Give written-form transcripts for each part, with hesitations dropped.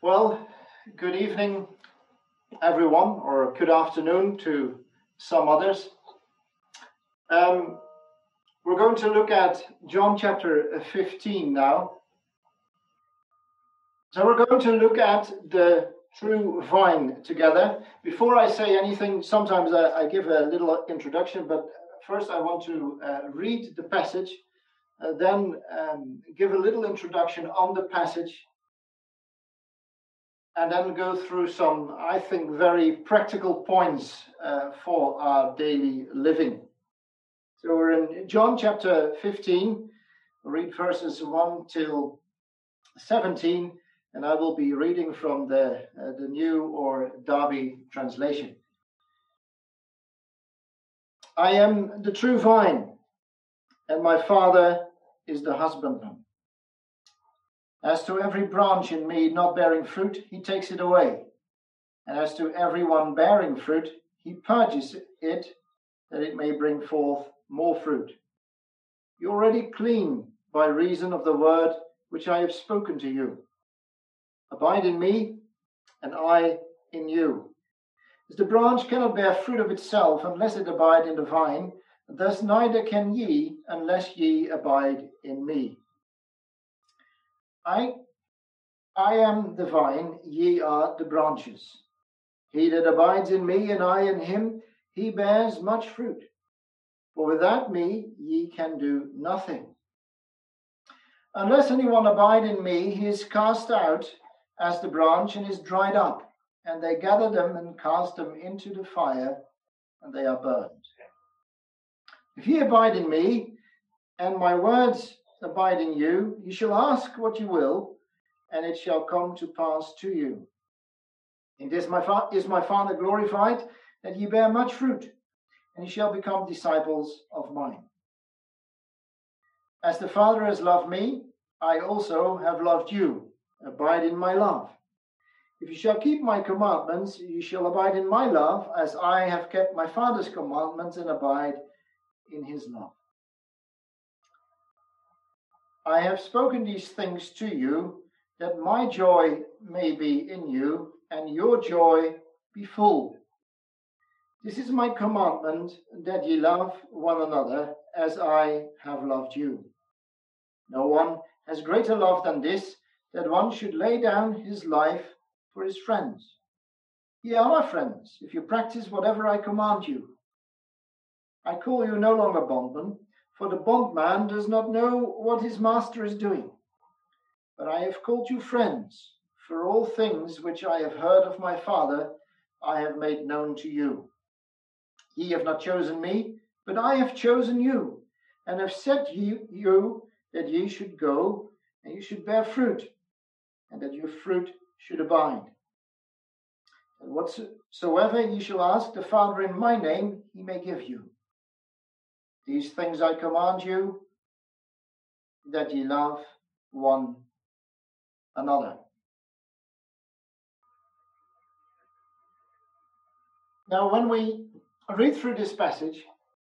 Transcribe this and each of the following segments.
Well, good evening, everyone, or good afternoon to some others. We're going to look at John chapter 15 now. So we're going to look at the true vine together. Before I say anything, sometimes I give a little introduction, but first I want to read the passage, then give a little introduction on the passage, and then go through some, I think, very practical points for our daily living. So we're in John chapter 15. We'll read verses 1 till 17, and I will be reading from the New or Darby translation. I am the true vine, and my Father is the husbandman. As to every branch in me not bearing fruit, he takes it away. And as to every one bearing fruit, he purges it, that it may bring forth more fruit. You are already clean by reason of the word which I have spoken to you. Abide in me, and I in you. As the branch cannot bear fruit of itself unless it abide in the vine, thus neither can ye unless ye abide in me. I am the vine, ye are the branches. He that abides in me, and I in him, he bears much fruit. For without me ye can do nothing. Unless anyone abide in me, he is cast out as the branch and is dried up, and they gather them and cast them into the fire, and they are burned. If ye abide in me, and my words abide in you, ye shall ask what you will, and it shall come to pass to you. In this is my Father glorified, that ye bear much fruit, and ye shall become disciples of mine. As the Father has loved me, I also have loved you. Abide in my love. If you shall keep my commandments, you shall abide in my love, as I have kept my Father's commandments and abide in his love. I have spoken these things to you, that my joy may be in you, and your joy be full. This is my commandment, that ye love one another, as I have loved you. No one has greater love than this, that one should lay down his life for his friends. Ye are my friends, if you practice whatever I command you. I call you no longer bondmen, for the bondman does not know what his master is doing. But I have called you friends, for all things which I have heard of my Father I have made known to you. Ye have not chosen me, but I have chosen you, and have set you that ye should go, and you should bear fruit, and that your fruit should abide. And whatsoever ye shall ask the Father in my name, he may give you. These things I command you, that ye love one another. Now, when we read through this passage,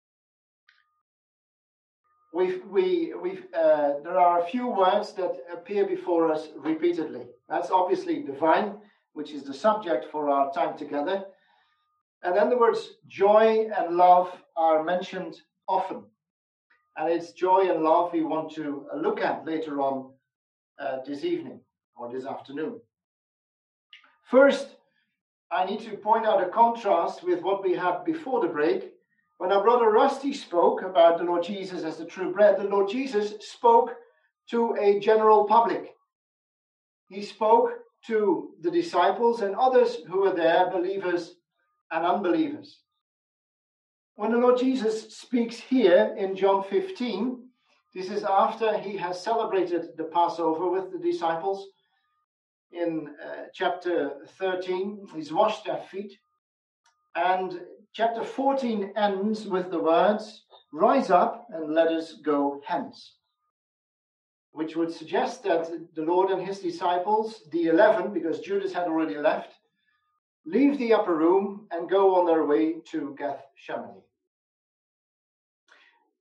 there are a few words that appear before us repeatedly. That's obviously the vine, which is the subject for our time together. And then the words joy and love are mentioned often. And it's joy and love we want to look at later on this evening or this afternoon. First, I need to point out a contrast with what we had before the break. When our brother Rusty spoke about the Lord Jesus as the true bread, the Lord Jesus spoke to a general public. He spoke to the disciples and others who were there, believers and unbelievers. When the Lord Jesus speaks here in John 15, this is after he has celebrated the Passover with the disciples. In chapter 13, he's washed their feet. And chapter 14 ends with the words, "Rise up and let us go hence," which would suggest that the Lord and his disciples, the 11, because Judas had already left, leave the upper room and go on their way to Gethsemane.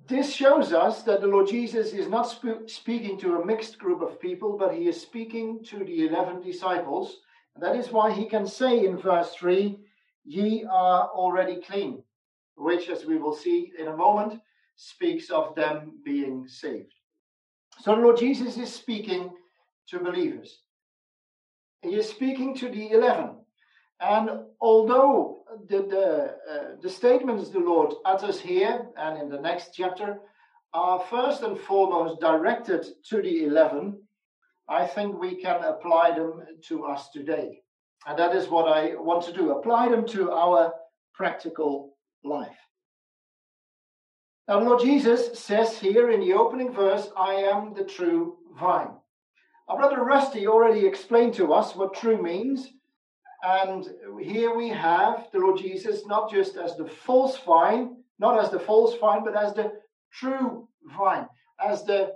This shows us that the Lord Jesus is not speaking to a mixed group of people, but he is speaking to the 11 disciples. And that is why he can say in verse 3, "Ye are already clean," which, as we will see in a moment, speaks of them being saved. So the Lord Jesus is speaking to believers. He is speaking to the 11. And although the statements the Lord utters here and in the next chapter are first and foremost directed to the 11, I think we can apply them to us today. And that is what I want to do, apply them to our practical life. Now, the Lord Jesus says here in the opening verse, "I am the true vine." Our brother Rusty already explained to us what true means. And here we have the Lord Jesus not just as the false vine, not as the false vine, but as the true vine, as the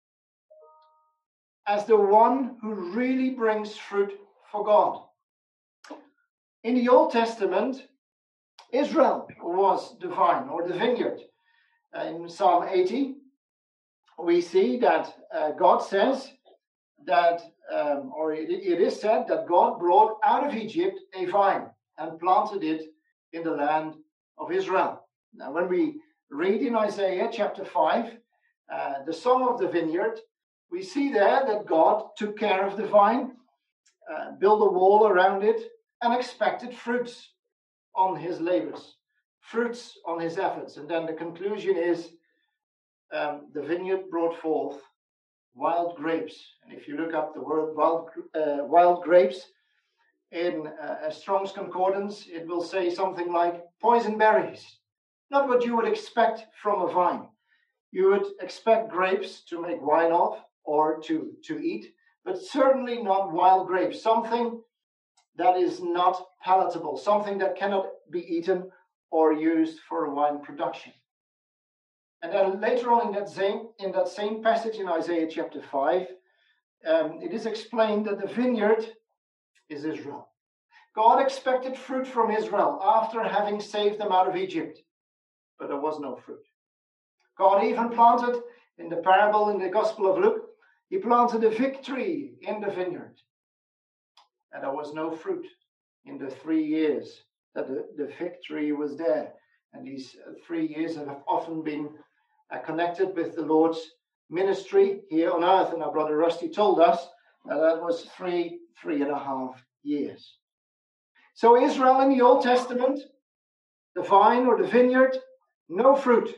one who really brings fruit for God. In the Old Testament, Israel was the vine or the vineyard. In Psalm 80, we see that God says that, or it is said that God brought out of Egypt a vine and planted it in the land of Israel. Now, when we read in Isaiah chapter 5, the Song of the Vineyard, we see there that God took care of the vine, built a wall around it, and expected fruits on his labors, fruits on his efforts. And then the conclusion is the vineyard brought forth wild grapes. And if you look up the word wild grapes in a Strong's Concordance, it will say something like poison berries. Not what you would expect from a vine. You would expect grapes to make wine of or to eat, but certainly not wild grapes. Something that is not palatable, something that cannot be eaten or used for wine production. And then later on in that same passage in Isaiah chapter 5, it is explained that the vineyard is Israel. God expected fruit from Israel after having saved them out of Egypt, but there was no fruit. God even planted, in the parable in the Gospel of Luke, he planted a fig tree in the vineyard. And there was no fruit in the 3 years that the fig tree was there. And these 3 years have often been connected with the Lord's ministry here on earth. And our brother Rusty told us that was 3.5 years. So Israel in the Old Testament, the vine or the vineyard, no fruit.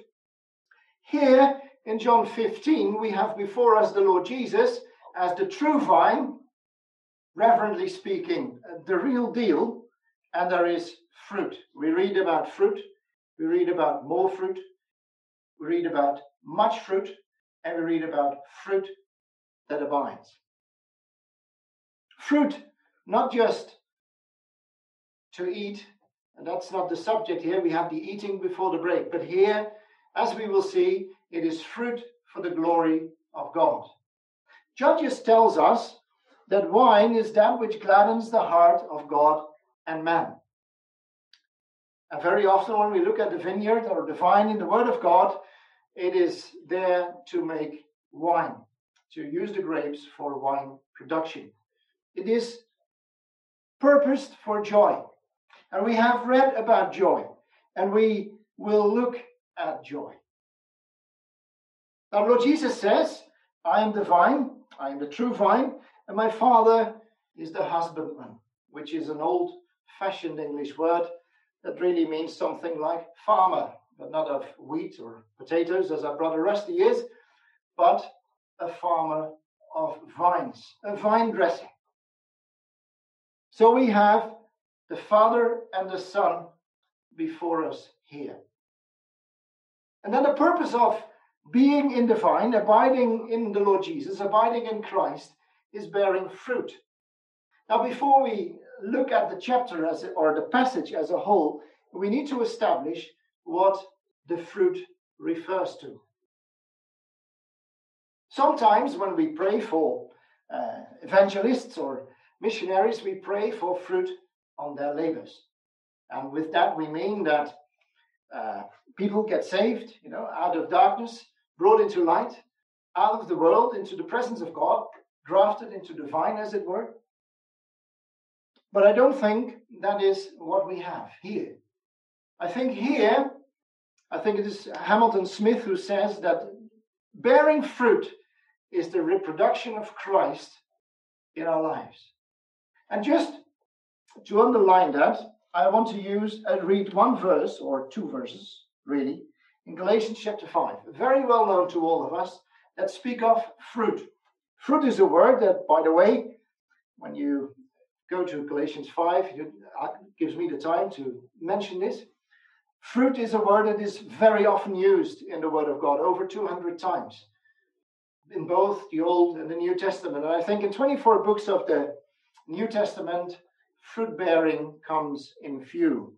Here in John 15, we have before us the Lord Jesus as the true vine, reverently speaking, the real deal, and there is fruit. We read about fruit, we read about more fruit, we read about much fruit, and we read about fruit that abides. Fruit, not just to eat, and that's not the subject here. We have the eating before the break. But here, as we will see, it is fruit for the glory of God. Judges tells us that wine is that which gladdens the heart of God and man. And very often when we look at the vineyard or the vine in the Word of God, it is there to make wine, to use the grapes for wine production. It is purposed for joy. And we have read about joy, and we will look at joy. Now, Lord Jesus says, I am the vine, I am the true vine, and my Father is the husbandman, which is an old-fashioned English word that really means something like farmer, but not of wheat or potatoes, as our brother Rusty is, but a farmer of vines, a vine dresser. So we have the Father and the Son before us here. And then the purpose of being in the vine, abiding in the Lord Jesus, abiding in Christ, is bearing fruit. Now, before we look at the chapter or the passage as a whole, we need to establish what the fruit refers to. Sometimes when we pray for evangelists or missionaries, we pray for fruit on their labors. And with that, we mean that people get saved, out of darkness, brought into light, out of the world, into the presence of God, grafted into the vine, as it were. But I don't think that is what we have here. I think it is Hamilton Smith who says that bearing fruit is the reproduction of Christ in our lives. And just to underline that, I want to read one verse, or two verses, really, in Galatians chapter 5, very well known to all of us, that speak of fruit. Fruit is a word that, by the way, when you go to Galatians 5, it gives me the time to mention this. Fruit is a word that is very often used in the Word of God, over 200 times, in both the Old and the New Testament. And I think in 24 books of the New Testament, fruit bearing comes in view.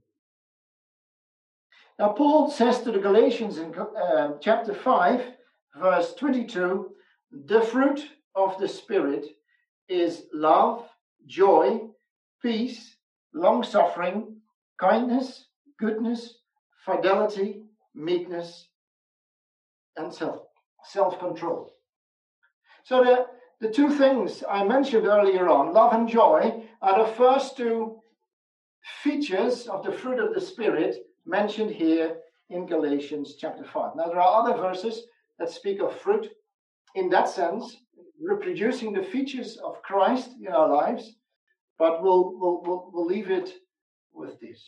Now, Paul says to the Galatians in chapter 5, verse 22, the fruit of the Spirit is love, joy, peace, long-suffering, kindness, goodness, fidelity, meekness, and self-control. So the two things I mentioned earlier on, love and joy, are the first two features of the fruit of the Spirit mentioned here in Galatians chapter 5. Now, there are other verses that speak of fruit in that sense, reproducing the features of Christ in our lives, but we'll leave it with this.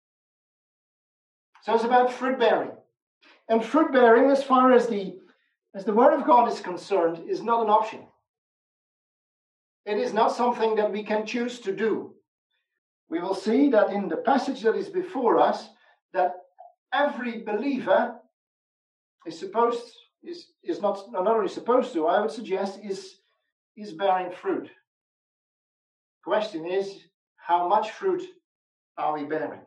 So it's about fruit bearing. And fruit bearing, as far as the Word of God is concerned, is not an option. It is not something that we can choose to do. We will see that in the passage that is before us, that every believer is not only supposed to, I would suggest, is bearing fruit. Question is, how much fruit are we bearing?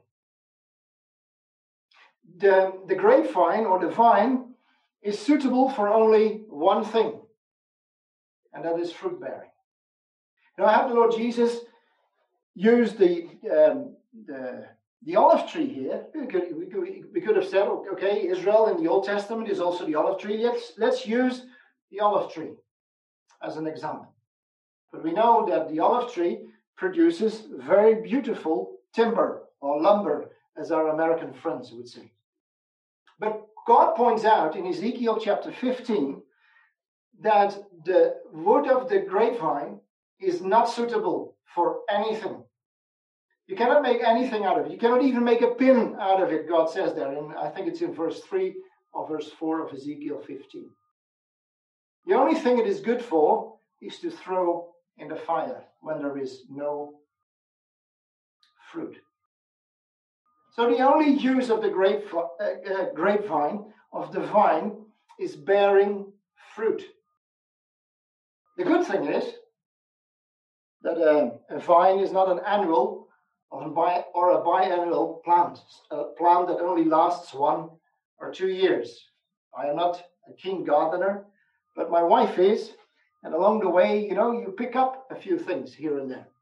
The grapevine or the vine is suitable for only one thing, and that is fruit bearing. Now, have the Lord Jesus used the olive tree here? We could have said, okay, Israel in the Old Testament is also the olive tree. Let's use the olive tree as an example. But we know that the olive tree produces very beautiful timber or lumber, as our American friends would say. But God points out in Ezekiel chapter 15 that the wood of the grapevine is not suitable for anything. You cannot make anything out of it. You cannot even make a pin out of it, God says there. And I think it's in verse 3 or verse 4 of Ezekiel 15. The only thing it is good for is to throw in the fire when there is no fruit. So the only use of the grapevine, of the vine, is bearing fruit. The good thing is that a vine is not an annual or a biannual plant, a plant that only lasts 1 or 2 years. I am not a keen gardener, but my wife is, and along the way, you pick up a few things here and there.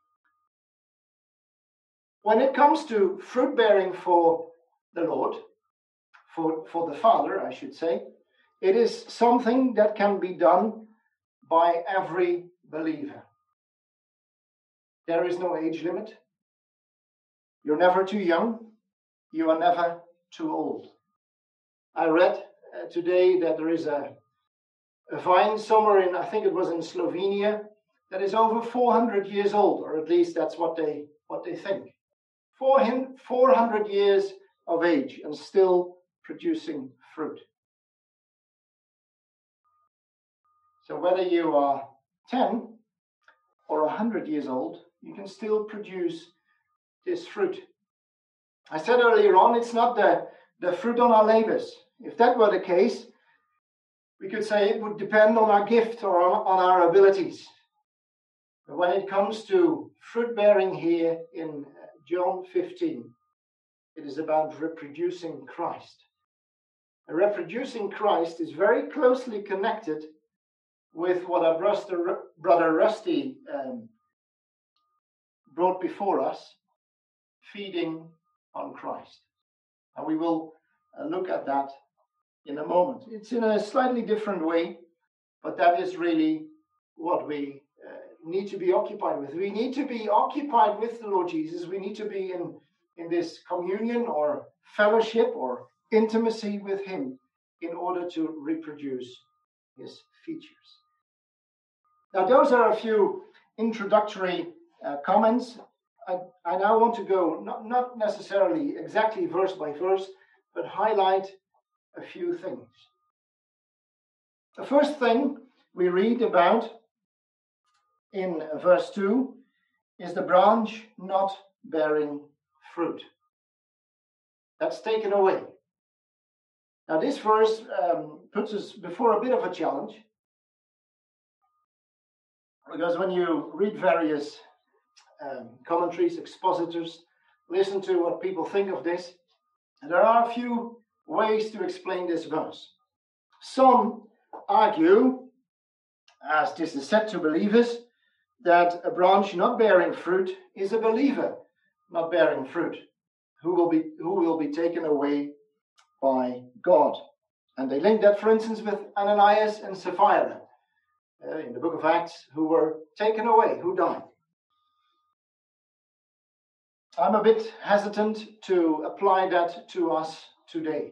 When it comes to fruit bearing for the Lord, for the Father, I should say, it is something that can be done by every believer. There is no age limit. You're never too young. You are never too old. I read today that there is a vine somewhere in, I think it was in Slovenia, that is over 400 years old, or at least that's what they think. 400 years of age and still producing fruit. So whether you are 10 or 100 years old, you can still produce this fruit. I said earlier on, it's not the fruit on our labors. If that were the case, we could say it would depend on our gift or on our abilities. But when it comes to fruit bearing here in John 15, it is about reproducing Christ. And reproducing Christ is very closely connected with what our brother Rusty brought before us, feeding on Christ. And we will look at that in a moment. It's in a slightly different way, but that is really what we need to be occupied with. We need to be occupied with the Lord Jesus. We need to be in this communion or fellowship or intimacy with him in order to reproduce his features. Now, those are a few introductory comments. I now want to go not necessarily exactly verse by verse, but highlight a few things. The first thing we read about in verse 2 is the branch not bearing fruit. That's taken away. Now, this verse puts us before a bit of a challenge, because when you read various commentaries, expositors, listen to what people think of this, and there are a few ways to explain this verse. Some argue, as this is said to believers, that a branch not bearing fruit is a believer not bearing fruit, who will be taken away by God. And they link that, for instance, with Ananias and Sapphira in the book of Acts, who were taken away, who died. I'm a bit hesitant to apply that to us today.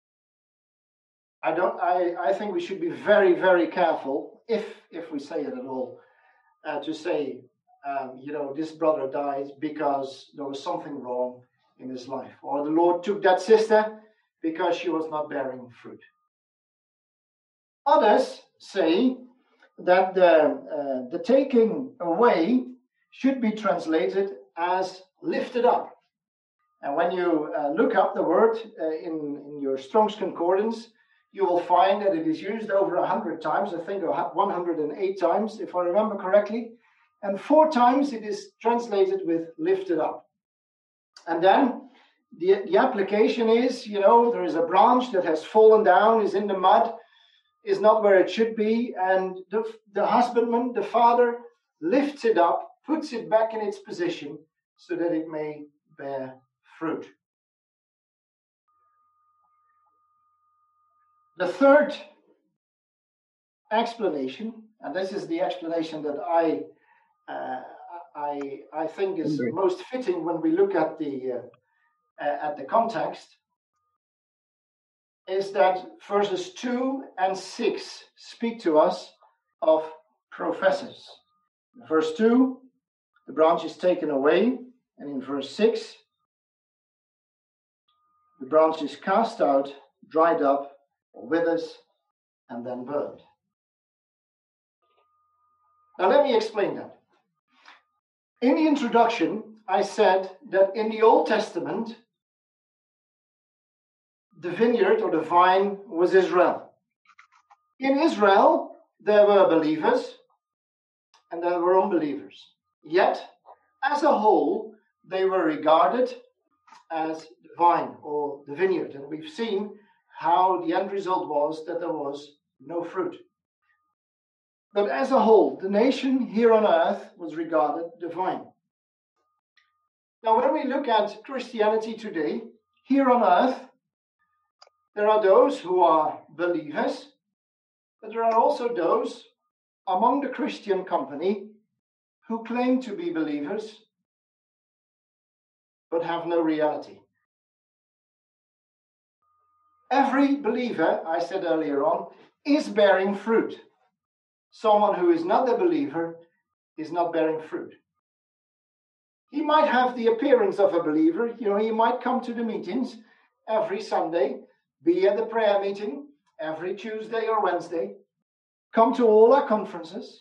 I think we should be very, very careful, if we say it at all, to say, this brother died because there was something wrong in his life, or the Lord took that sister because she was not bearing fruit. Others say that the taking away should be translated as lifted up. And when you look up the word in your Strong's Concordance, you will find that it is used over 100 times, I think 108 times, if I remember correctly. And 4 times it is translated with lifted up. And then the application is, there is a branch that has fallen down, is in the mud, is not where it should be, and the husbandman, the father, lifts it up, puts it back in its position so that it may bear fruit. The third explanation, and this is the explanation that I think is most fitting when we look at the context, is that verses 2 and 6 speak to us of professors. In verse 2, the branch is taken away, and in verse 6, the branch is cast out, dried up, or withers, and then burned. Now let me explain that. In the introduction, I said that in the Old Testament, the vineyard or the vine was Israel. In Israel, there were believers and there were unbelievers. Yet, as a whole, they were regarded as the vine or the vineyard. And we've seen how the end result was that there was no fruit. But as a whole, the nation here on earth was regarded the vine. Now, when we look at Christianity today, here on earth, there are those who are believers, but there are also those among the Christian company who claim to be believers, but have no reality. Every believer, I said earlier on, is bearing fruit. Someone who is not a believer is not bearing fruit. He might have the appearance of a believer. He might come to the meetings every Sunday, be at the prayer meeting every Tuesday or Wednesday, come to all our conferences,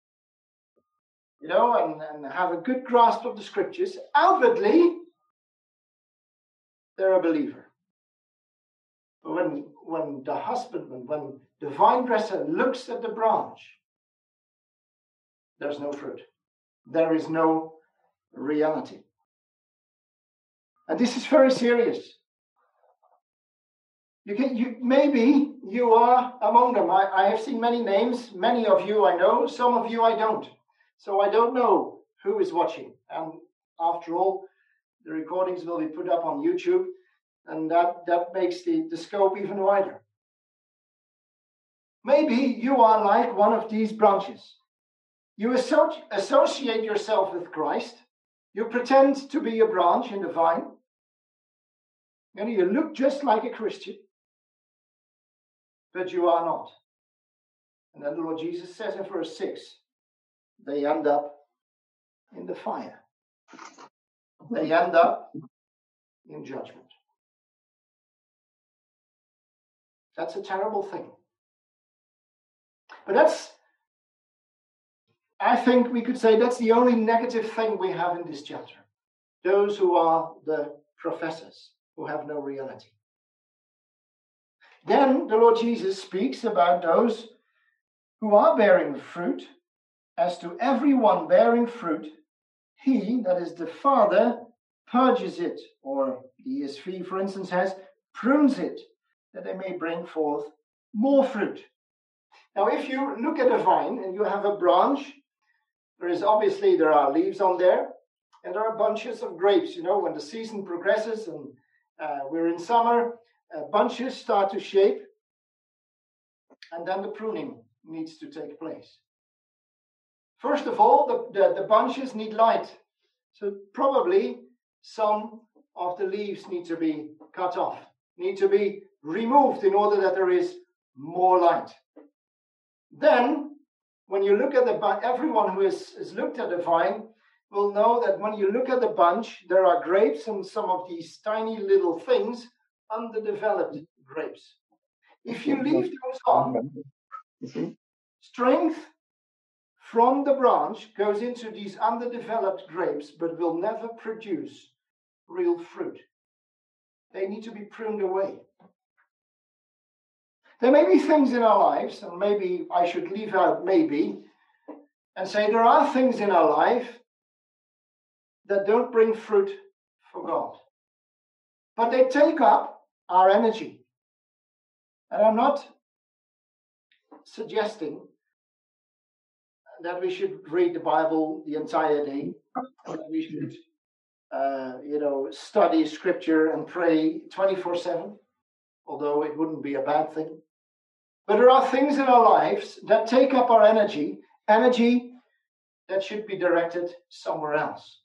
and have a good grasp of the scriptures. Outwardly, they're a believer. But when the husbandman, when the vine dresser looks at the branch, there's no fruit. There is no reality. And this is very serious. Maybe you are among them. I have seen many names. Many of you I know. Some of you I don't. So I don't know who is watching. And after all, the recordings will be put up on YouTube. And that makes the scope even wider. Maybe you are like one of these branches. You associate yourself with Christ. You pretend to be a branch in the vine. And you look just like a Christian. But you are not. And then the Lord Jesus says in verse 6, they end up in the fire. They end up in judgment. That's a terrible thing. But I think we could say that's the only negative thing we have in this chapter. Those who are the professors, who have no reality. Then the Lord Jesus speaks about those who are bearing fruit. As to everyone bearing fruit, he, that is the Father, purges it, or the ESV, for instance, has prunes it, that they may bring forth more fruit. Now, if you look at a vine and you have a branch, there are leaves on there, and there are bunches of grapes. You know, when the season progresses and we're in summer, bunches start to shape, and then the pruning needs to take place. First of all, the bunches need light. So probably some of the leaves need to be cut off, need to be removed in order that there is more light. Then, when you look at everyone who has looked at the vine will know that when you look at the bunch, there are grapes and some of these tiny little things, underdeveloped grapes. If you leave those on, strength from the branch goes into these underdeveloped grapes, but will never produce real fruit. They need to be pruned away. There may be things in our lives, and maybe I should leave out maybe, and say there are things in our life that don't bring fruit for God. But they take up our energy. And I'm not suggesting that we should read the Bible the entire day, that we should study scripture and pray 24/7, although it wouldn't be a bad thing. But there are things in our lives that take up our energy that should be directed somewhere else.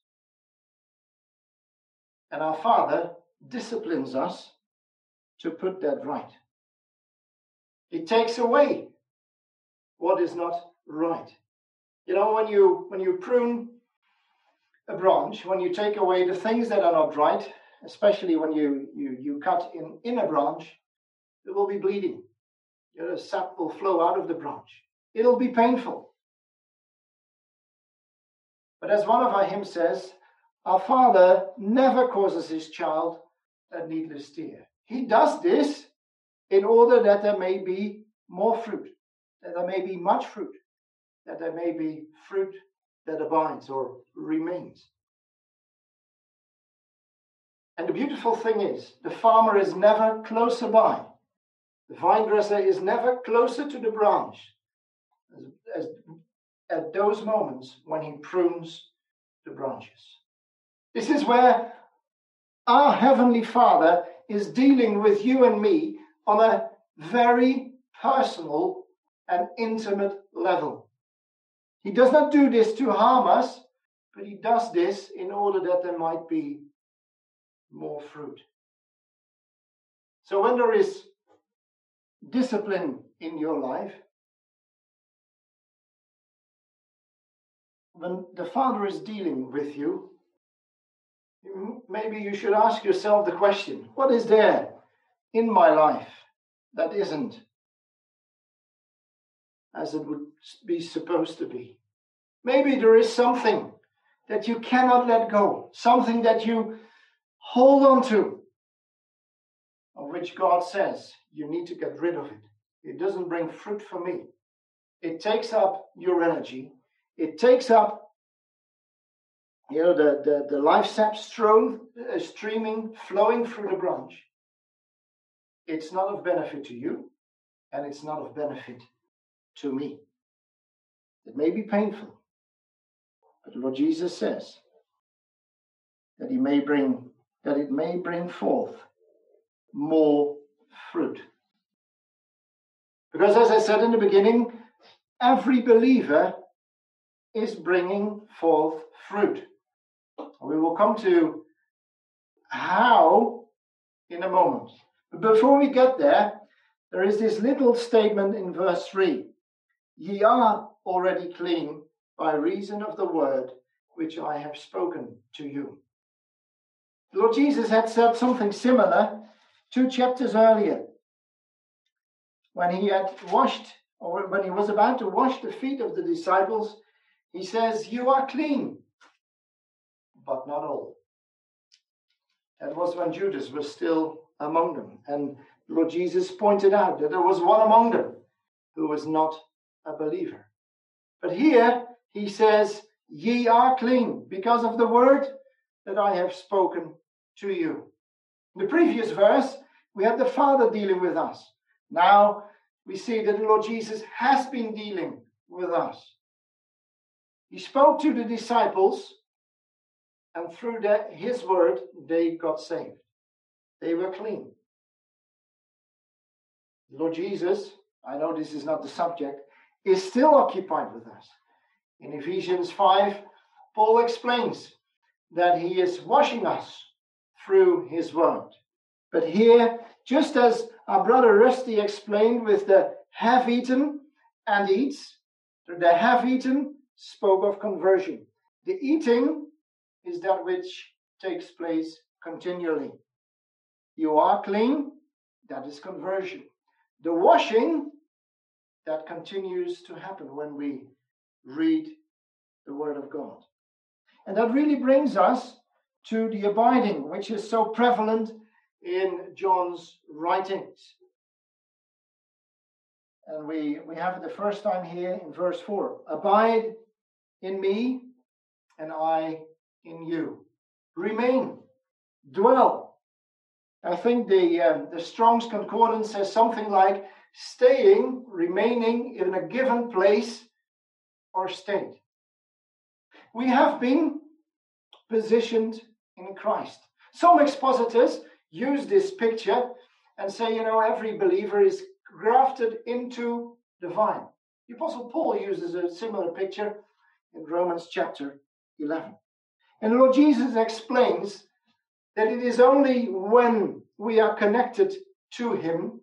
And our Father disciplines us to put that right. He takes away what is not right. You know, when you prune a branch, when you take away the things that are not right, especially when you cut in a branch, there will be bleeding. The sap will flow out of the branch. It'll be painful. But as one of our hymns says, our Father never causes his child a needless tear. He does this in order that there may be more fruit, that there may be much fruit, that there may be fruit that abides or remains. And the beautiful thing is, the farmer is never closer by. The vine dresser is never closer to the branch as at those moments when he prunes the branches. This is where our Heavenly Father is dealing with you and me on a very personal and intimate level. He does not do this to harm us, but he does this in order that there might be more fruit. So when there is discipline in your life, when the Father is dealing with you, maybe you should ask yourself the question, what is there in my life that isn't as it would be supposed to be? Maybe there is something that you cannot let go, something that you hold on to, of which God says you need to get rid of it. It doesn't bring fruit for me. It takes up your energy. It takes up the life sap streaming, flowing through the branch. It's not of benefit to you, and it's not of benefit to me. It may be painful, but the Lord Jesus says that it may bring forth more fruit. Because as I said in the beginning, every believer is bringing forth fruit. We will come to how in a moment. But before we get there, there is this little statement in verse 3. Ye are already clean by reason of the word which I have spoken to you. The Lord Jesus had said something similar 2 chapters earlier, when he had washed, or when he was about to wash the feet of the disciples. He says, you are clean, but not all. That was when Judas was still among them. And Lord Jesus pointed out that there was one among them who was not a believer. But here he says, ye are clean because of the word that I have spoken to you. In the previous verse, we had the Father dealing with us. Now we see that the Lord Jesus has been dealing with us. He spoke to the disciples, and through his word, they got saved. They were clean. The Lord Jesus, I know this is not the subject, is still occupied with us. In Ephesians 5, Paul explains that he is washing us through his word. But here, just as our brother Rusty explained with the have eaten and eats, the have eaten spoke of conversion. The eating is that which takes place continually. You are clean, that is conversion. The washing, that continues to happen when we read the Word of God. And that really brings us to the abiding, which is so prevalent in John's writings. And we have it the first time here in verse 4. Abide in me, and I in you. Remain, dwell. I think the Strong's Concordance says something like staying, remaining in a given place or state. We have been positioned in Christ. Some expositors use this picture and say, every believer is grafted into the vine. The Apostle Paul uses a similar picture in Romans chapter 11. And the Lord Jesus explains that it is only when we are connected to him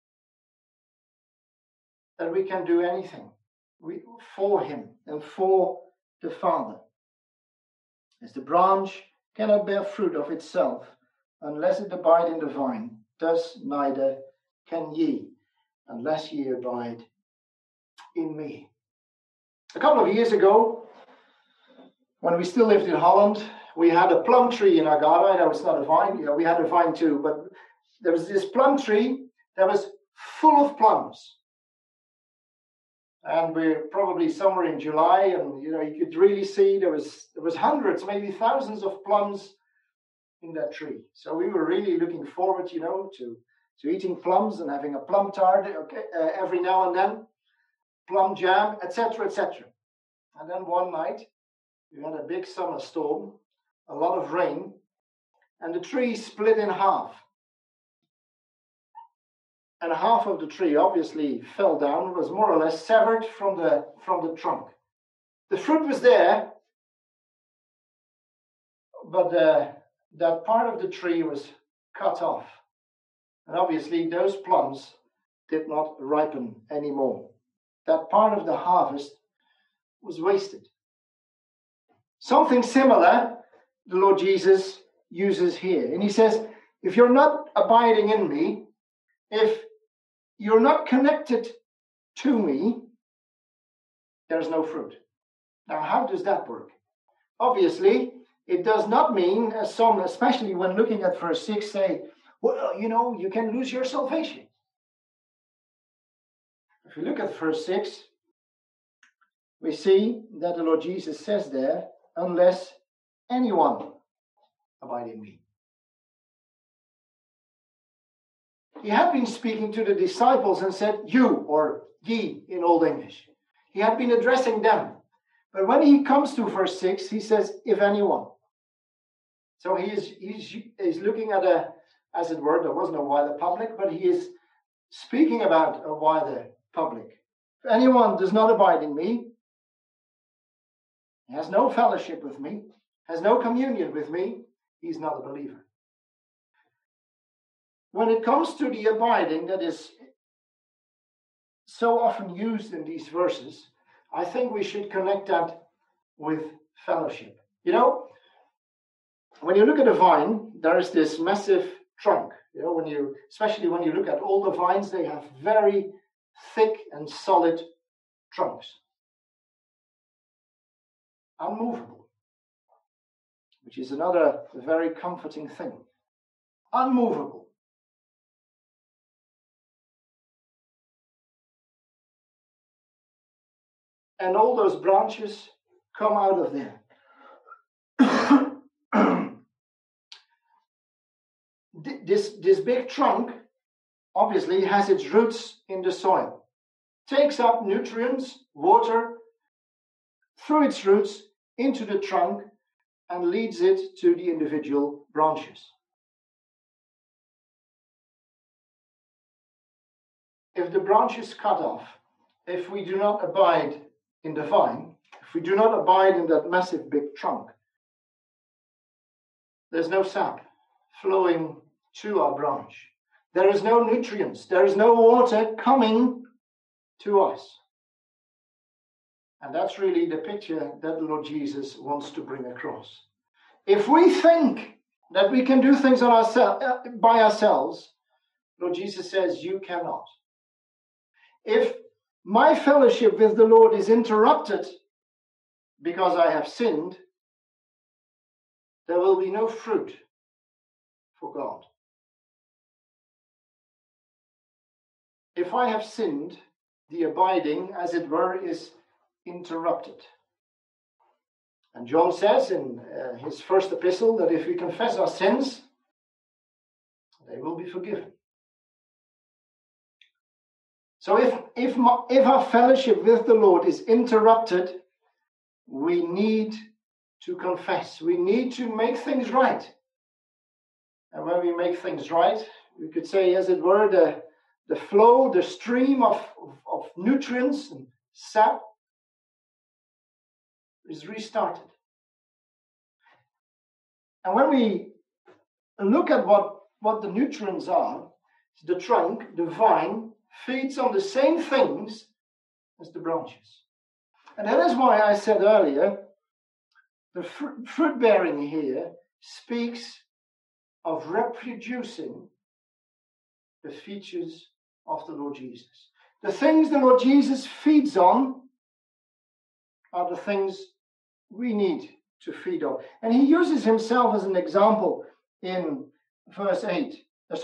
that we can do anything for him and for the Father. As the branch cannot bear fruit of itself unless it abide in the vine, thus neither can ye unless ye abide in me. A couple of years ago, when we still lived in Holland, we had a plum tree in our garden. That was not a vine. We had a vine too, but there was this plum tree that was full of plums. And we're probably somewhere in July, and you could really see there was hundreds, maybe thousands of plums in that tree. So we were really looking forward, to eating plums and having a plum tart every now and then, plum jam, etc., etc. And then one night we had a big summer storm, a lot of rain, and the tree split in half. And half of the tree obviously fell down, was more or less severed from the trunk. The fruit was there, but that part of the tree was cut off. And obviously those plums did not ripen anymore. That part of the harvest was wasted. Something similar the Lord Jesus uses here. And he says, if you're not abiding in me, if you're not connected to me, there's no fruit. Now, how does that work? Obviously, it does not mean, as some, especially when looking at verse 6, say, well, you can lose your salvation. If you look at verse 6, we see that the Lord Jesus says there, unless anyone abide in me. He had been speaking to the disciples and said, you, or ye in Old English. He had been addressing them. But when he comes to verse 6, he says, if anyone. So he is looking at as it were. There was no wider public, but he is speaking about a wider public. If anyone does not abide in me, he has no fellowship with me, has no communion with me, he's not a believer. When it comes to the abiding that is so often used in these verses, I think we should connect that with fellowship. You know, when you look at a vine, there is this massive trunk. You know, especially when you look at older vines, they have very thick and solid trunks. Unmovable, which is another very comforting thing. Unmovable. And all those branches come out of there. This big trunk obviously has its roots in the soil, takes up nutrients, water, through its roots into the trunk and leads it to the individual branches. If the branch is cut off, if we do not abide in the vine, if we do not abide in that massive big trunk, there's no sap flowing to our branch. There is no nutrients. There is no water coming to us. And that's really the picture that the Lord Jesus wants to bring across. If we think that we can do things by ourselves, Lord Jesus says, you cannot. If my fellowship with the Lord is interrupted because I have sinned, there will be no fruit for God. If I have sinned, the abiding, as it were, is interrupted. And John says in his first epistle that if we confess our sins, they will be forgiven. So if our fellowship with the Lord is interrupted, we need to confess. We need to make things right. And when we make things right, we could say, as it were, the flow, the stream of nutrients and sap is restarted. And when we look at what the nutrients are, the trunk, the vine, feeds on the same things as the branches. And that is why I said earlier, the fruit bearing here speaks of reproducing the features of the Lord Jesus. The things the Lord Jesus feeds on are the things we need to feed on. And he uses himself as an example in verse 10.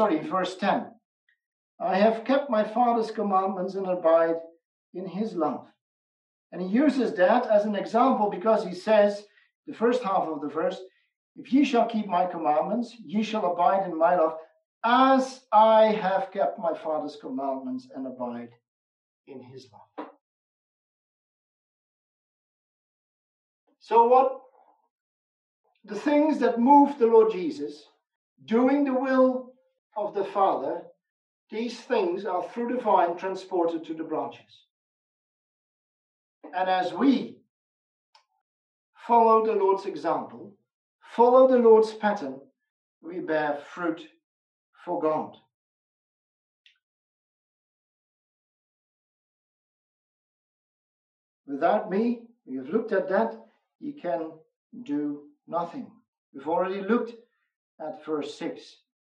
I have kept my Father's commandments and abide in his love. And he uses that as an example because he says, the first half of the verse, if ye shall keep my commandments, ye shall abide in my love, as I have kept my Father's commandments and abide in his love. So the things that move the Lord Jesus, doing the will of the Father, these things are through the vine transported to the branches. And as we follow the Lord's example, follow the Lord's pattern, we bear fruit for God. Without me, we have looked at that, you can do nothing. We've already looked at verse 6.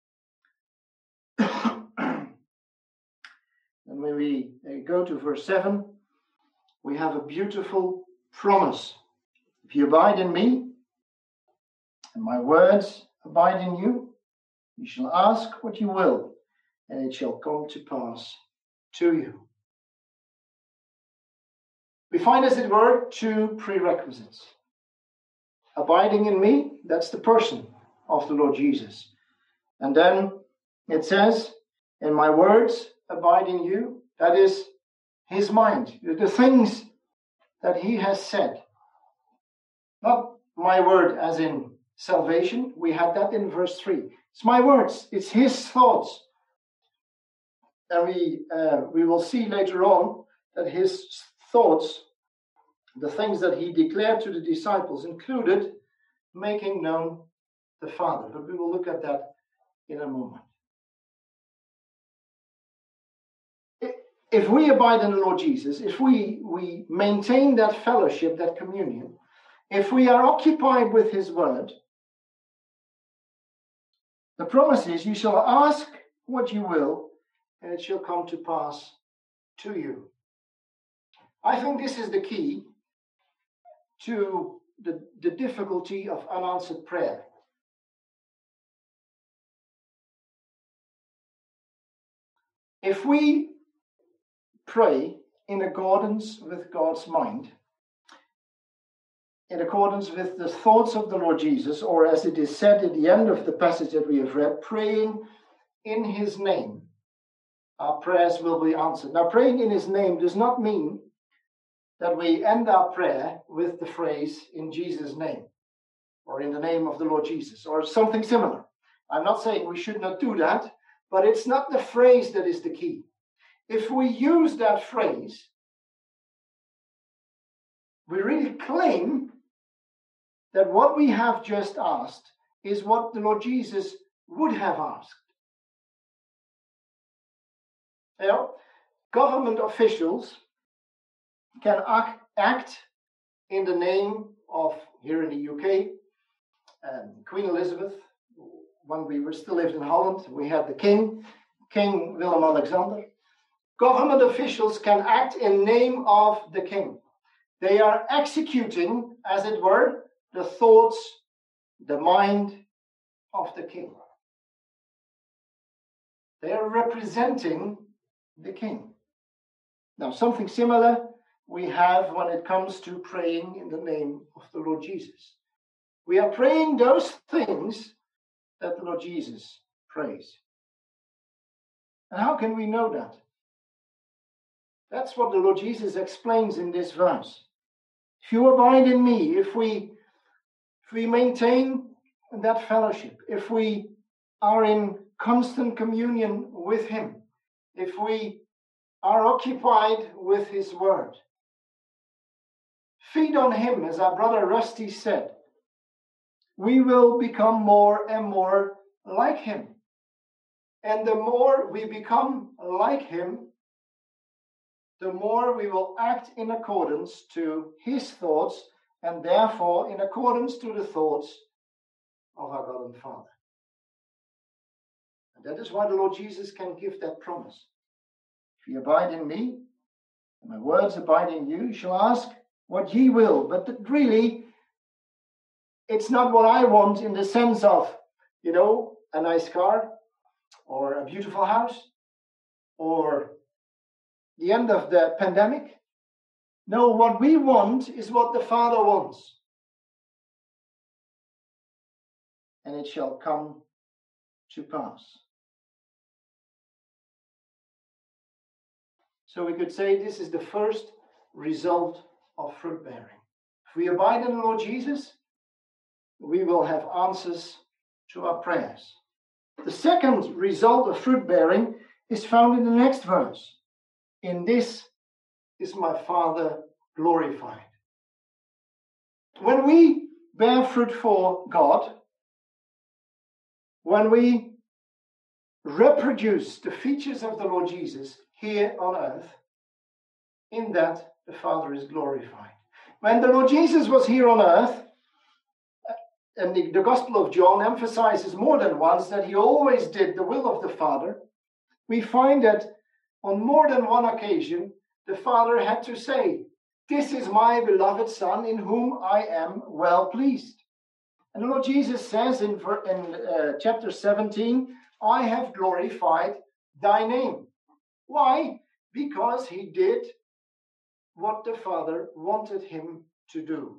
And when we go to verse 7, we have a beautiful promise. If you abide in me, and my words abide in you, you shall ask what you will, and it shall come to pass to you. We find, as it were, two prerequisites. Abiding in me, that's the person of the Lord Jesus. And then it says, and my words abide in you, that is his mind, the things that he has said. Not my word as in salvation. We had that in verse 3. It's my words. It's his thoughts. And we will see later on that his thoughts, the things that he declared to the disciples, included making known the Father. But we will look at that in a moment. If we abide in the Lord Jesus, if we maintain that fellowship, that communion, if we are occupied with his word, the promise is, you shall ask what you will, and it shall come to pass to you. I think this is the key to the difficulty of unanswered prayer. If we pray in accordance with God's mind, in accordance with the thoughts of the Lord Jesus, or as it is said at the end of the passage that we have read, praying in his name, our prayers will be answered. Now, praying in his name does not mean that we end our prayer with the phrase in Jesus' name, or in the name of the Lord Jesus, or something similar. I'm not saying we should not do that, but it's not the phrase that is the key. If we use that phrase, we really claim that what we have just asked is what the Lord Jesus would have asked. You know, government officials can act in the name of, here in the UK, Queen Elizabeth. When we still lived in Holland, we had the King Willem-Alexander. Government officials can act in name of the King. They are executing, as it were, the thoughts, the mind of the King. They are representing the King. Now, something similar we have when it comes to praying in the name of the Lord Jesus. We are praying those things that the Lord Jesus prays. And how can we know that? That's what the Lord Jesus explains in this verse. If you abide in me, if we maintain that fellowship, if we are in constant communion with him, if we are occupied with his word, feed on him, as our brother Rusty said, we will become more and more like him. And the more we become like him, the more we will act in accordance to his thoughts, and therefore in accordance to the thoughts of our God and Father. And that is why the Lord Jesus can give that promise. If ye abide in me, and my words abide in you, you shall ask what ye will. But really, it's not what I want in the sense of, a nice car, or a beautiful house, or the end of the pandemic. No, what we want is what the Father wants. And it shall come to pass. So we could say this is the first result of fruit bearing. If we abide in the Lord Jesus, we will have answers to our prayers. The second result of fruit bearing is found in the next verse. In this is my Father glorified. When we bear fruit for God, when we reproduce the features of the Lord Jesus here on earth, in that the Father is glorified. When the Lord Jesus was here on earth, and the Gospel of John emphasizes more than once that he always did the will of the Father, we find that on more than one occasion, the Father had to say, "This is my beloved Son, in whom I am well pleased." And the Lord Jesus says in chapter 17, "I have glorified thy name." Why? Because he did what the Father wanted him to do.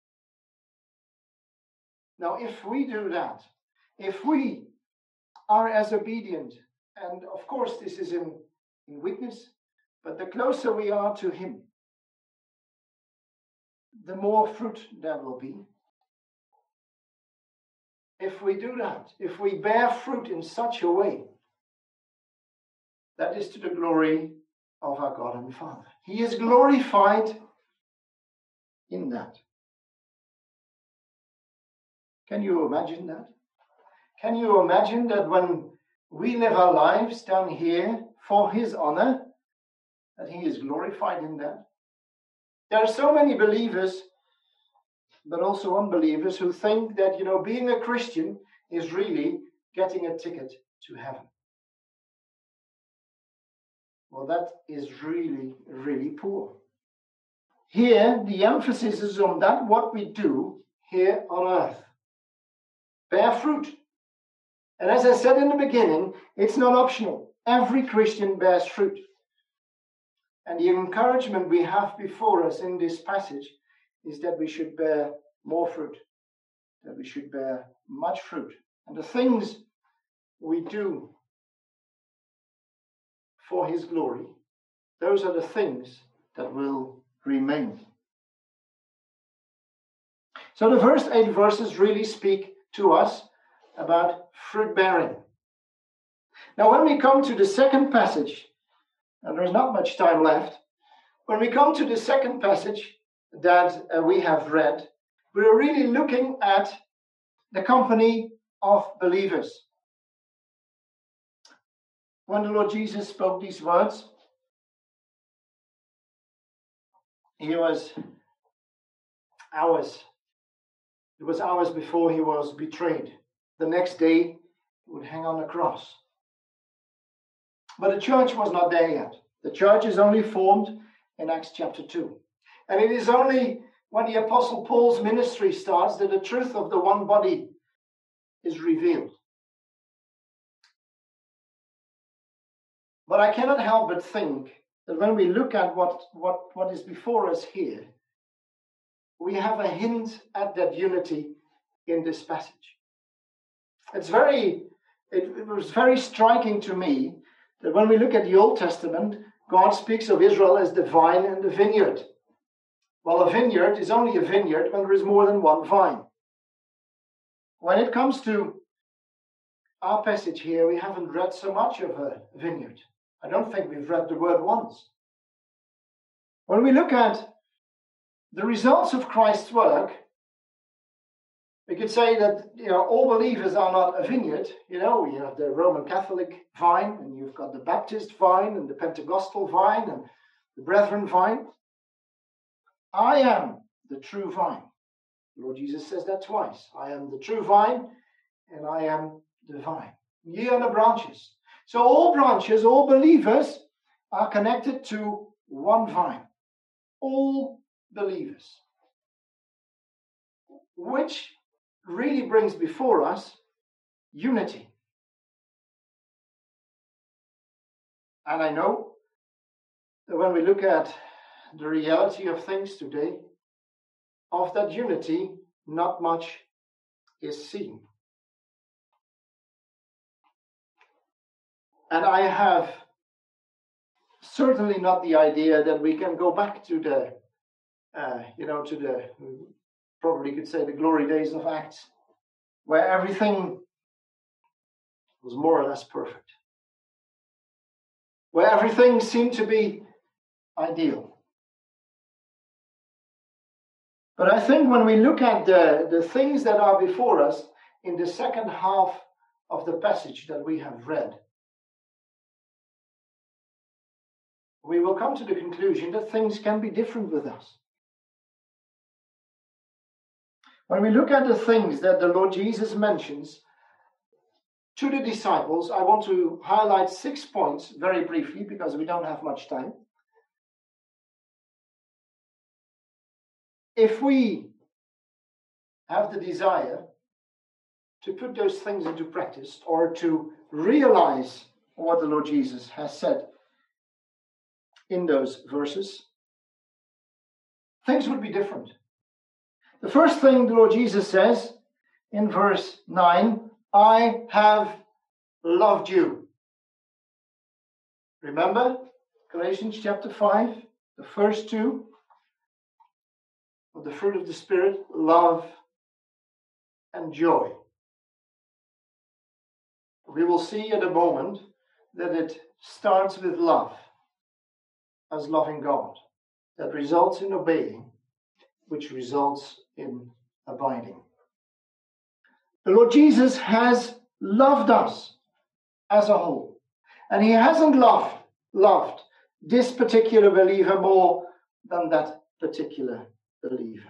Now, if we do that, if we are as obedient, and of course this is in weakness, but the closer we are to him, the more fruit there will be. if we do that, if we bear fruit in such a way, that is to the glory of our God and Father. He is glorified in that. Can you imagine that? Can you imagine that when we live our lives down here for His honor, that He is glorified in that? There are so many believers, but also unbelievers, who think that, being a Christian is really getting a ticket to heaven. Well, that is really, really poor. Here, the emphasis is on that what we do here on earth. Bear fruit. And as I said in the beginning, it's not optional. Every Christian bears fruit. And the encouragement we have before us in this passage is that we should bear more fruit, that we should bear much fruit. And the things we do for His glory, those are the things that will remain. So the first 8 verses really speak to us about fruit bearing. Now, when we come to the second passage, and there's not much time left, when we come to the second passage that we have read, we're really looking at the company of believers. When the Lord Jesus spoke these words, He was hours. It was hours before He was betrayed. The next day, He would hang on the cross. But the church was not there yet. The church is only formed in Acts chapter 2. And it is only when the Apostle Paul's ministry starts that the truth of the one body is revealed. But I cannot help but think that when we look at what is before us here, we have a hint at that unity in this passage. It was very striking to me that when we look at the Old Testament, God speaks of Israel as the vine and the vineyard. Well, a vineyard is only a vineyard when there is more than one vine. When it comes to our passage here, we haven't read so much of a vineyard. I don't think we've read the word once. When we look at the results of Christ's work, we could say that all believers are not a vineyard. We have the Roman Catholic vine, and you've got the Baptist vine, and the Pentecostal vine, and the Brethren vine. I am the true vine. The Lord Jesus says that twice. I am the true vine, and I am the vine. Ye are the branches. So all branches, all believers are connected to one vine. All believers. Which really brings before us unity. And I know that when we look at the reality of things today, of that unity, not much is seen. And I have certainly not the idea that we can go back to the probably could say the glory days of Acts, where everything was more or less perfect, where everything seemed to be ideal. But I think when we look at the things that are before us in the second half of the passage that we have read, we will come to the conclusion that things can be different with us. When we look at the things that the Lord Jesus mentions to the disciples, I want to highlight 6 points very briefly because we don't have much time. If we have the desire to put those things into practice or to realize what the Lord Jesus has said in those verses, things would be different. The first thing the Lord Jesus says in verse 9, I have loved you. Remember Galatians chapter 5, the first 2 of the fruit of the Spirit, love and joy. we will see in a moment that it starts with love, as loving God, that results in obeying, which results in abiding. The Lord Jesus has loved us as a whole, and he hasn't loved this particular believer more than that particular believer.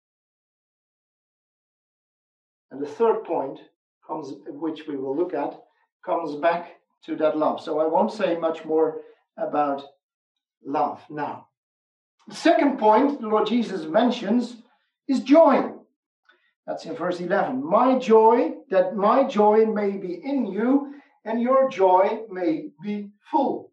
And the third point, which we will look at, comes back to that love. So I won't say much more about love now. The second point the Lord Jesus mentions is joy. That's in verse 11. That my joy may be in you, and your joy may be full.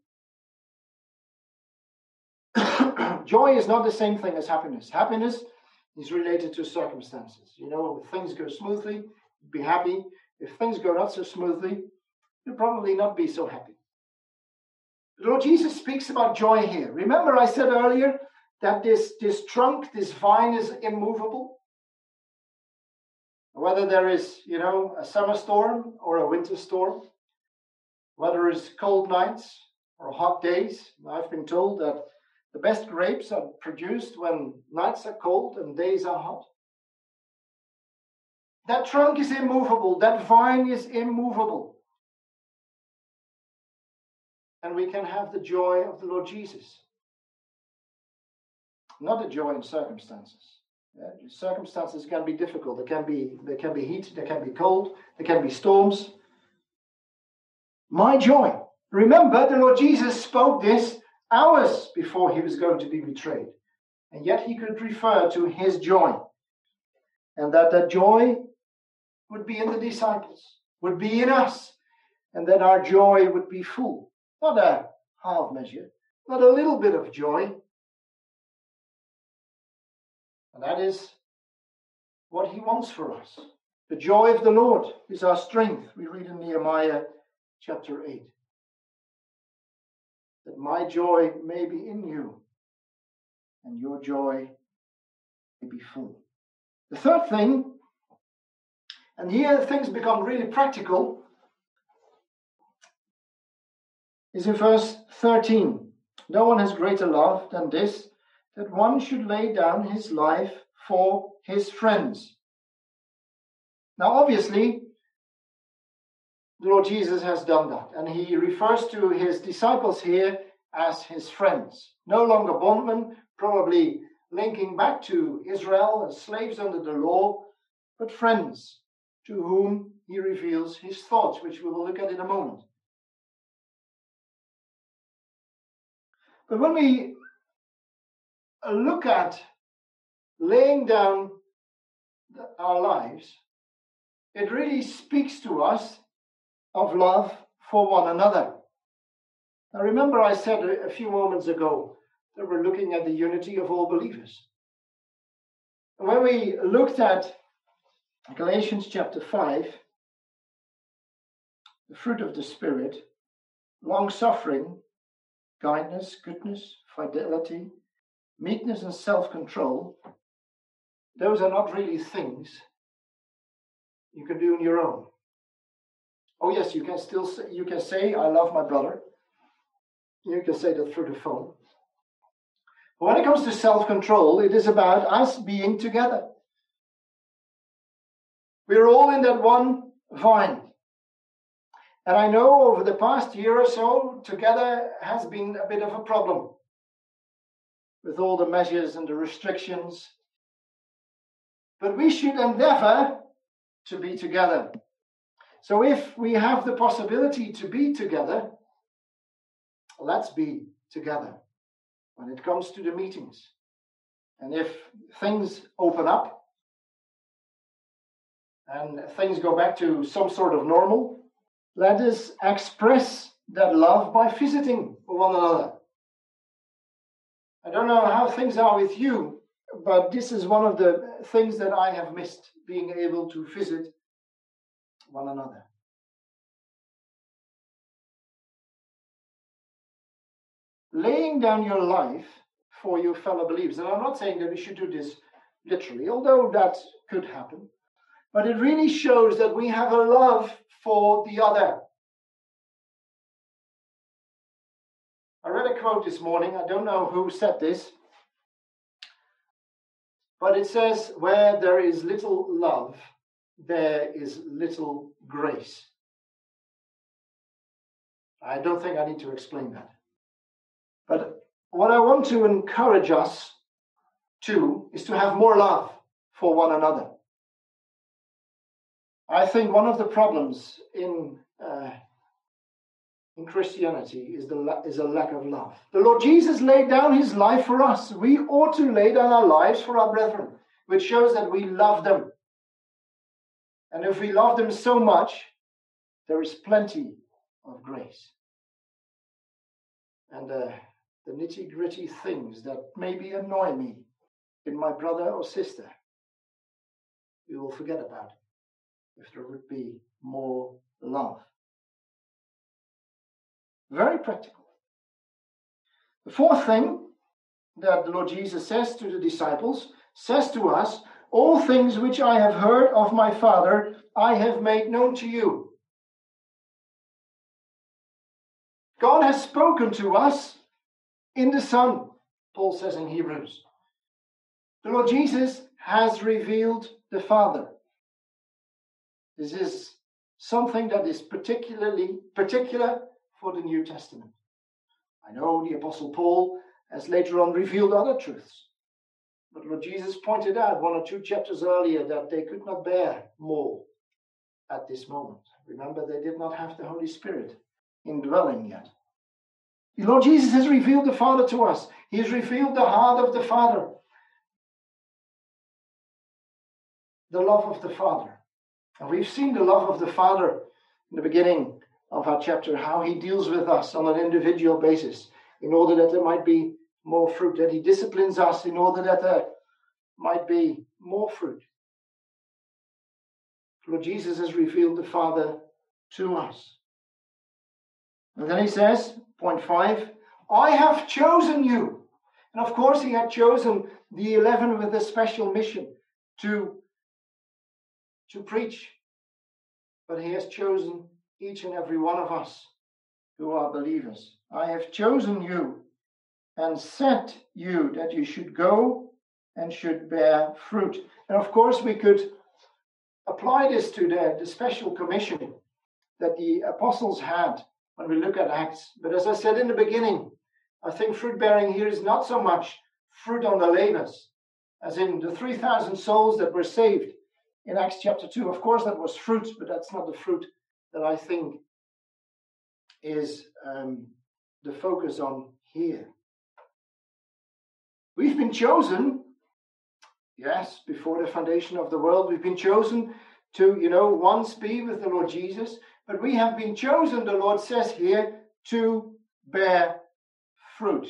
Joy is not the same thing as happiness. Happiness is related to circumstances. You know, if things go smoothly, be happy. If things go not so smoothly, you'll probably not be so happy. The Lord Jesus speaks about joy here. Remember I said earlier that this trunk, this vine is immovable? Whether there is, a summer storm or a winter storm, whether it's cold nights or hot days. I've been told that the best grapes are produced when nights are cold and days are hot. That trunk is immovable. That vine is immovable. And we can have the joy of the Lord Jesus. Not the joy in circumstances. Circumstances can be difficult. There can be heat, there can be cold, there can be storms. My joy. Remember, the Lord Jesus spoke this hours before he was going to be betrayed. And yet he could refer to his joy. And that joy would be in the disciples, would be in us. And that our joy would be full. Not a half measure, not a little bit of joy. And that is what he wants for us. The joy of the Lord is our strength. We read in Nehemiah chapter 8. That my joy may be in you, and your joy may be full. The third thing, and here things become really practical, is in verse 13. No one has greater love than this, that one should lay down his life for his friends. Now, obviously, the Lord Jesus has done that, and he refers to his disciples here as his friends. No longer bondmen, probably linking back to Israel as slaves under the law, but friends to whom he reveals his thoughts, which we will look at in a moment. But when we look at laying down our lives, it really speaks to us of love for one another. Now remember I said a few moments ago that we're looking at the unity of all believers. And when we looked at Galatians chapter 5, the fruit of the Spirit, long-suffering, kindness, goodness, fidelity, meekness and self-control, those are not really things you can do on your own. Oh yes, you can say, I love my brother. You can say that through the phone. But when it comes to self-control, it is about us being together. We're all in that one vine. And I know over the past year or so, together has been a bit of a problem with all the measures and the restrictions. But we should endeavor to be together. So if we have the possibility to be together, let's be together when it comes to the meetings. And if things open up and things go back to some sort of normal, let us express that love by visiting one another. I don't know how things are with you, but this is one of the things that I have missed, being able to visit one another. Laying down your life for your fellow believers. And I'm not saying that we should do this literally, although that could happen. But it really shows that we have a love for the other. quote this morning. I don't know who said this, but it says, where there is little love, there is little grace. I don't think I need to explain that. But what I want to encourage us to is to have more love for one another. I think one of the problems in Christianity is a lack of love. The Lord Jesus laid down his life for us. We ought to lay down our lives for our brethren, which shows that we love them. And if we love them so much, there is plenty of grace. And the nitty-gritty things that maybe annoy me in my brother or sister, we will forget about if there would be more love. Very practical. The fourth thing that the Lord Jesus says to the disciples, says to us, all things which I have heard of my Father, I have made known to you. God has spoken to us in the Son, Paul says in Hebrews. The Lord Jesus has revealed the Father. This is something that is particular for the New Testament. I know the Apostle Paul has later on revealed other truths. But Lord Jesus pointed out 1 or 2 chapters earlier that they could not bear more at this moment. Remember, they did not have the Holy Spirit indwelling yet. The Lord Jesus has revealed the Father to us. He has revealed the heart of the Father. The love of the Father. And we've seen the love of the Father in the beginning of our chapter, how he deals with us on an individual basis in order that there might be more fruit, that he disciplines us in order that there might be more fruit. Lord Jesus has revealed the Father to us. And then he says, point 5, I have chosen you. And of course he had chosen the 11 with a special mission to preach. But he has chosen each and every one of us who are believers. I have chosen you and set you that you should go and should bear fruit. And of course we could apply this to the special commission that the apostles had when we look at Acts. But as I said in the beginning, I think fruit bearing here is not so much fruit on the labors, as in the 3,000 souls that were saved in Acts chapter 2. Of course that was fruit, but that's not the fruit that I think is the focus on here. We've been chosen, yes, before the foundation of the world. We've been chosen to, once be with the Lord Jesus. But we have been chosen, the Lord says here, to bear fruit.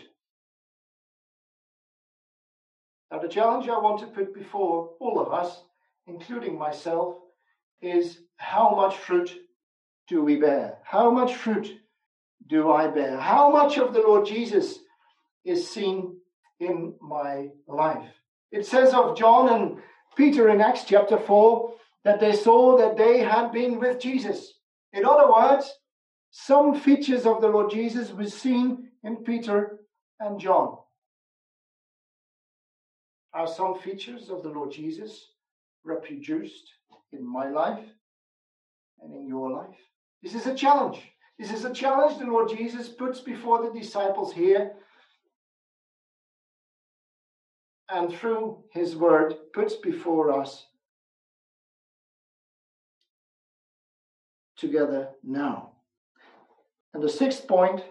Now, the challenge I want to put before all of us, including myself, is how much fruit do we bear? How much fruit do I bear? How much of the Lord Jesus is seen in my life? It says of John and Peter in Acts chapter 4 that they saw that they had been with Jesus. In other words, some features of the Lord Jesus were seen in Peter and John. Are some features of the Lord Jesus reproduced in my life and in your life? This is a challenge. This is a challenge the Lord Jesus puts before the disciples here, and through his word puts before us together now. And the 6th point,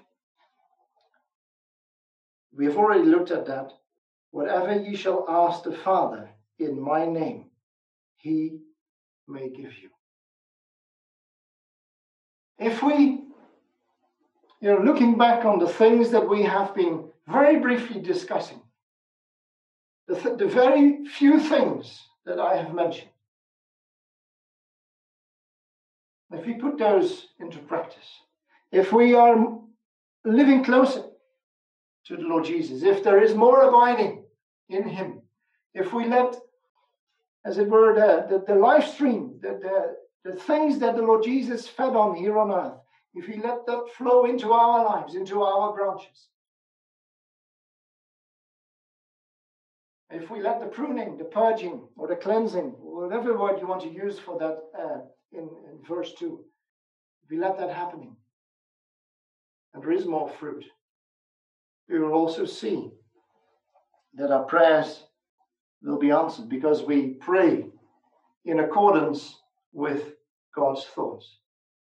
we have already looked at that. Whatever ye shall ask the Father in my name, he may give you. If we, looking back on the things that we have been very briefly discussing, the very few things that I have mentioned, if we put those into practice, if we are living closer to the Lord Jesus, if there is more abiding in him, if we let, as it were, the life stream, the things that the Lord Jesus fed on here on earth, if we let that flow into our lives, into our branches, if we let the pruning, the purging, or the cleansing, whatever word you want to use for that in verse 2, if we let that happening, and there is more fruit, we will also see that our prayers will be answered because we pray in accordance with God's thoughts.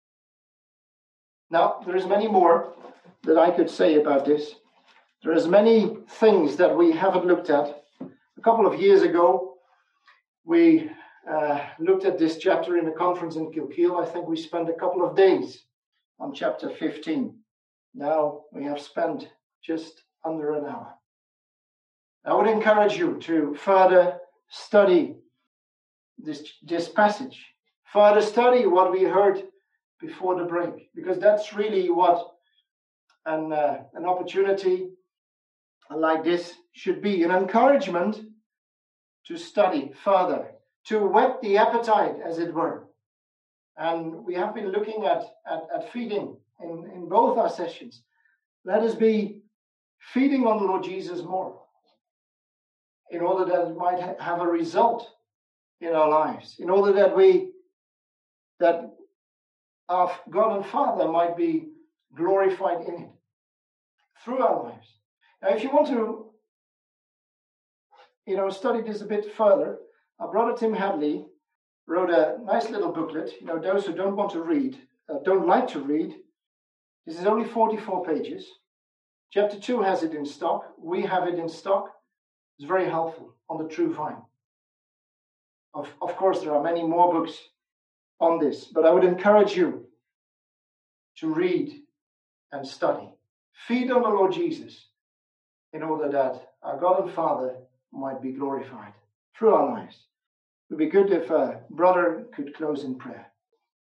Now, there is many more that I could say about this. There is many things that we haven't looked at. A couple of years ago, we looked at this chapter in a conference in Kilkeel. I think we spent a couple of days on chapter 15. Now we have spent just under an hour. I would encourage you to further study this passage, further study what we heard before the break, because that's really what an opportunity like this should be, an encouragement to study further, to whet the appetite, as it were. And we have been looking at feeding in both our sessions. Let us be feeding on the Lord Jesus more, in order that it might have a result in our lives, in order that our God and Father might be glorified in it through our lives. Now, if you want to, study this a bit further, our brother Tim Hadley wrote a nice little booklet. Those who don't want to read, don't like to read, this is only 44 pages. Chapter 2 has it in stock. We have it in stock. It's very helpful on the true vine. Of course, there are many more books on this, but I would encourage you to read and study. Feed on the Lord Jesus in order that our God and Father might be glorified through our lives. It would be good if a brother could close in prayer.